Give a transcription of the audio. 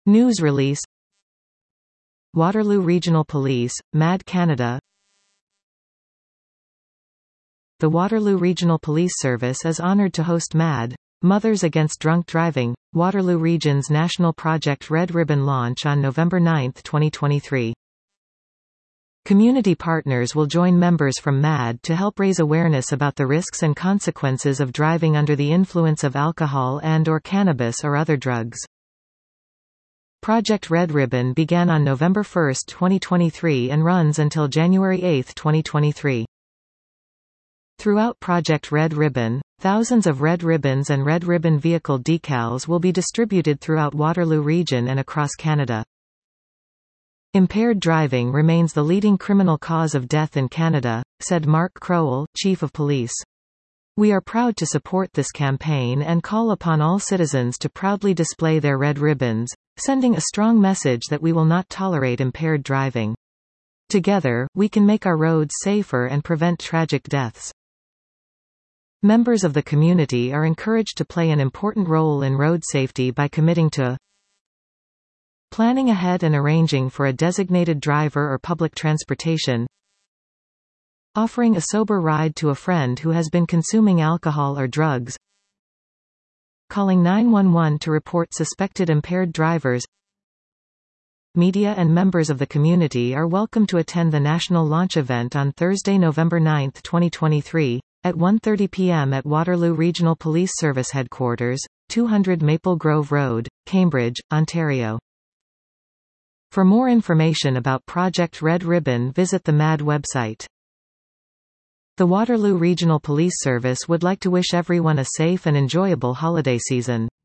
News release. Waterloo Regional Police, MAD Canada. The Waterloo Regional Police Service is honoured to host MAD, Mothers Against Drunk Driving, Waterloo Region's national project Red Ribbon launch on November 9, 2023. Community partners will join members from MAD to help raise awareness about the risks and consequences of driving under the influence of alcohol and/or cannabis or other drugs. Project Red Ribbon began on November 1, 2023 and runs until January 8, 2023. Throughout Project Red Ribbon, thousands of red ribbons and red ribbon vehicle decals will be distributed throughout Waterloo Region and across Canada. Impaired driving remains the leading criminal cause of death in Canada, said Mark Crowell, Chief of Police. We are proud to support this campaign and call upon all citizens to proudly display their red ribbons, sending a strong message that we will not tolerate impaired driving. Together, we can make our roads safer and prevent tragic deaths. Members of the community are encouraged to play an important role in road safety by committing to planning ahead and arranging for a designated driver or public transportation, offering a sober ride to a friend who has been consuming alcohol or drugs, calling 911 to report suspected impaired drivers. Media and members of the community are welcome to attend the national launch event on Thursday, November 9, 2023, at 1:30 p.m. at Waterloo Regional Police Service Headquarters, 200 Maple Grove Road, Cambridge, Ontario. For more information about Project Red Ribbon, visit the MAD website. The Waterloo Regional Police Service would like to wish everyone a safe and enjoyable holiday season.